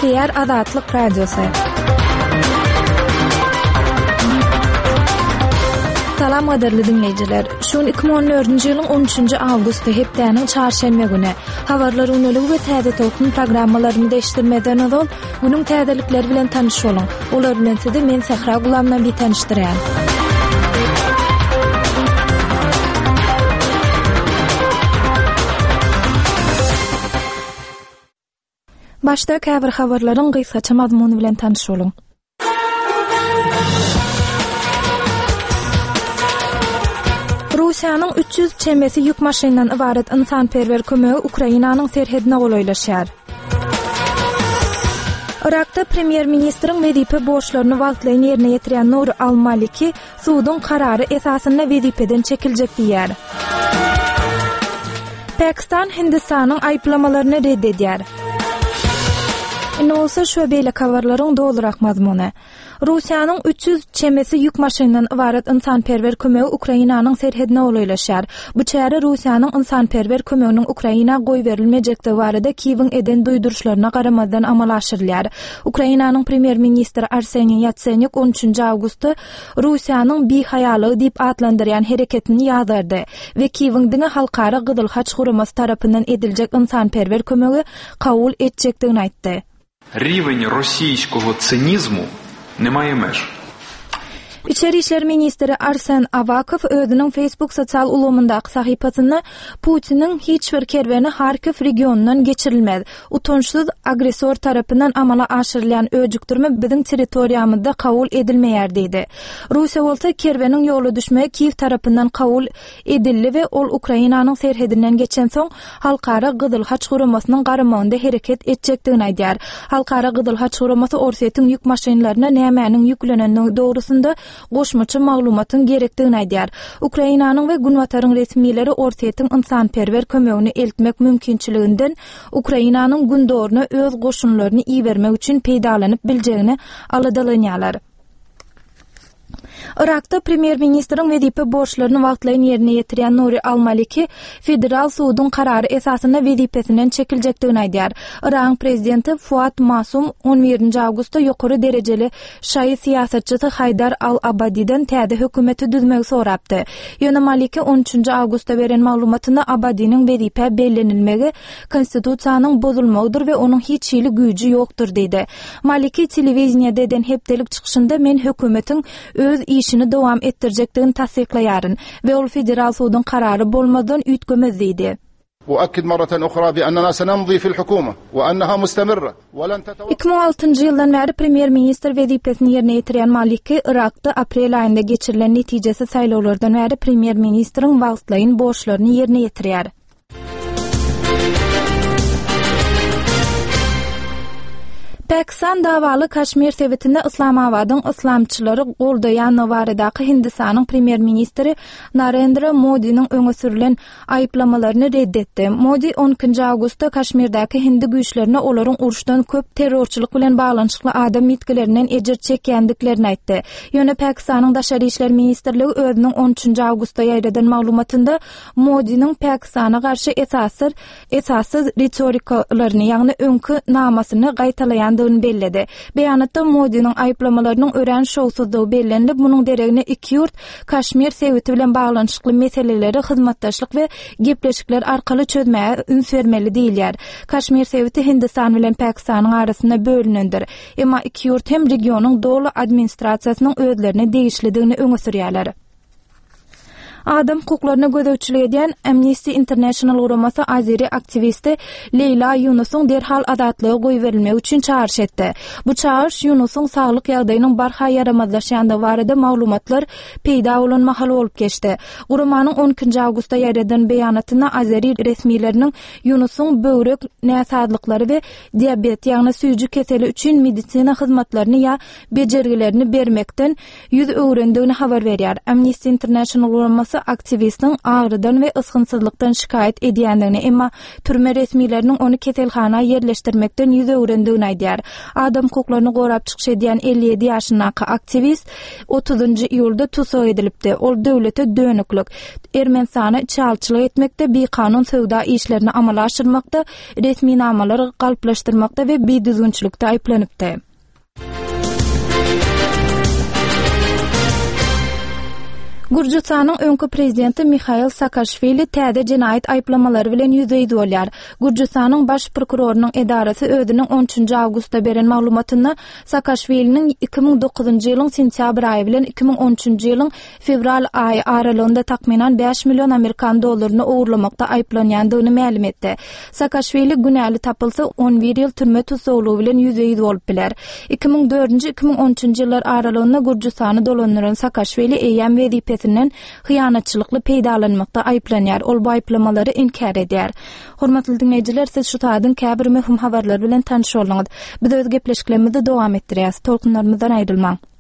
Şäher Azatlyk Radiosu. Salam gaderli dinleyijiler. Şun 2014-nji ýylyň 13-nji awgusty hepdeniň çarşembe güni. Habarlar öňlügi we täze tokun programmalaryny değişdirmeden ol, günüň täzelikleri bilen tanış bolun. Olar bilen sizi men Sahra Gulamdan bir tanışdyrýan. Başda käbir habarlaryň gysgaça mazmuny bilen tanış bolun. Rusiýanyň 300 çemesi ýük maşynyndan ibaret insanperwer kömegi Ukrainanyň serhedine golaýlaşýar. Irakda premier ministriň wezipe borçlaryny wagtlaýan ýerine ýetirýän Nur al-Maliki suwdyň karary esasyna wezipeden çekiljek diýär. Pakistan Hindistanyň aýplamalaryny reddedýär. Olsa şöbeyle kavarlaryň dolurak mazmuny. Rusiýanyň 300 çemesi ýük maşynyndan ibaret insanperwer kömegi Ukrainanyň serhedine golaýlaşýar. Bu çäre Rusiýanyň insanperwer kömeginiň Ukraina goý berilmejekdi barada Kiýewiň eden duýduruşlaryna garamazdan amal aşyrylýar. Ukrainanyň premier ministri Arseniy Yatsenyuk 13-nji awgustda Rusiýanyň bihaýalygy diýip adlandyrýan hereketini ýazardy we Kiýewiň diňe halkara Gyzylhaç guramasy tarapyndan ediljek insanperwer kömegi kabul etjekdigini aýtdy. Рівень російського цинізму не має меж. İçeri işler ministri Arsen Avakov özünün Facebook sosial ulgamyndaky sahypasyna Putinin hiç bir kerweni Harkiv regionundan geçirilmez. Utonçsuz agresor tarapyndan amala aşyrylýan öjükdirme biziň territoriýamyzda kabul edilmeýär diýdi. Rusiýa bolsa kerweniň ýoly düşmegi Kiýew tarapyndan kabul edildi we ol Ukrainanyň serhedinden geçen soň halkara Gyzylhaç guramasynyň garamagynda hereket etjekdigini aýdýar. Halkara Gyzylhaç guramasy Orsetýň ýük maşynlaryna nämäniň ýüklenendiği dogrusynda goşmaçy maglumatyň gerekdigini aýdýar. Ukrainanyň we Günwataryň resmiýetleri Orsetýň insanperwer kömegini eltmek mümkinçiliginden Ukrainanyň gündoruny öz goşunlaryny iýermek üçin peýdalanyp biljegini aladalanýarlar. Irakda premier ministriň wezipe borçlaryny wagtlaýan ýerine ýetirýän Nuri al-Maliki federal suwdyň karary esasyna wezipesinden çekiljekdigini aýdýar. Irak prezidenti Fuat Masum 11-nji awgustda ýokary derejeli şahy siýasatçysy Haydar al-Abadiden täze hökümeti düzmegi sorapdy. Ýöne Maliki 13-nji awgustda beren maglumatyna Abadiniň wezipe bellenilmegi konstitusiýanyň bozulmagydyr we onuň hiç ýyly güýji ýokdur diýdi. Maliki telewiziýada eden hepdelik çykyşynda men hökümetiň öz işini dowam etdirjekdigini tasdiklaýaryn we ol federal suwdyň karary bolmadan üýtgemez diýdi. وأكد مرة أخرى بأننا سنمضي في الحكومة وأنها مستمرة ولن تتوقف. 2006-njy ýyldan beri premier ministr wezipesini ýerine ýetirýän Maliki Irakda aprel aýynda geçirilen netijesi saýlawlardan beri premier ministriň wagtlaýan borçlaryny ýerine ýetirýär. Pakistan davaly Kaşmir sewetinde Islamabadyň islamçylary goldaýan baradaky Hindistanyň premier ministri Narendra Modi'niň öňe sürülen aýplamalaryny reddetdi. Modi 12-nji awgustda Kaşmirdäki hindi güýçlerine olaryň uruşdan köp terrorçylyk bilen baglanyşykly adam mitgilerinden ejir çekýändiklerini aýtdy. Ýöne Pakistanyň daşary işler ministrligi özüniň 13-nji awgustda ýaýradan maglumatynda Modi'niň Pakistana garşy esassız retorikalaryny, ýagny öňkü namasyny gaýtalaýan belledi. Beýanatda Modi'niň aýplamalarynyň ören şowsuzlygy bellenip, munyň deregine iki ýurt Kaşmir seweti bilen baglanyşykly meseleleri hyzmatdaşlyk we gepleşikler arkaly çözmäge üns bermeli diýilýär. Kaşmir seweti Hindistan bilen Pakistanyň arasynda bölünendir. Emma iki ýurt hem regionyň dowla administrasiýasynyň özlerine degişlidigini öňe sürýärler. Adam hukuklaryna gözäçilik edýän Amnesty International guramasy Azeri aktivisti Leyla Yunusyň derhal azatlyga goý berilmegi üçin çağırış etdi. Bu çağırış Yunusyň saglyk ýagdaýynyň barha ýaramazlaşýandygy barada maglumatlar peýda bolan mahal bolup geçdi. Guramanyň 12-nji awgustda ýaýradan beýanatyna Azeri resmiýetleriniň Yunusyň böwrek näsadlyklary we diabet ýagny süýjü keseli üçin medisina hyzmatlaryny ýa bejergilerini bermekden ýüz öwrendigini habar berýär. Amnesty International guramasy bolsa aktivistin ağrıdan we ysgynsyzlykdan şikayet edýändigini, emma türme resmileriniň onu keselhana yerleşdirmekden ýüz öwrendigini aýdýar. Adam hukuklaryny gorap çykyş edýän 57 ýaşyndaky aktivist 30-njy iýulda tutsak edilipdi. Ol döwlete dönüklik, Ermenistana çalçylyk etmekde, bir kanun sowda işlerini amala aşyrmakda, resmi namalary galplaşdyrmakda we biýdüzgünçilikde aýplanypdy. Gürjistanyň öňkü prezidenti Mikhail Saakashvili täze jinayet aýplamalary bilen ýüzeydi bolýar. Gürjistanyň baş prokurorunyň edarasy özüniň 13-nji awgustda beren maglumatyny Saakashviliniň 2009-njy ýylyň sentyabr aýy bilen 2013-nji ýylyň fevral aýy aralygynda takminan 5 milyon Amerikan dollaryny owurlamakda aýplanýandygyny ma'lum etdi. Saakashvili günäli tapylsa 11 ýyl türme tutsaglygy bilen ýüzeydi bolup biler. 2004-nji 2013-nji ýyllar aralygynda Gürjistany dolandyran Saakashvili eýän wezipesinden hyýanatçylykly peýdalanmakda aýplanýar. Ol bu aýplamalary inkar edýär. Hormatly dinleýijiler, siz şu taýdan käbir möhüm habarlar bilen tanış boldyňyz. Biz öz gepleşiklerimizi dowam etdirýäs. Tolkunlarymyzdan aýrylmaň.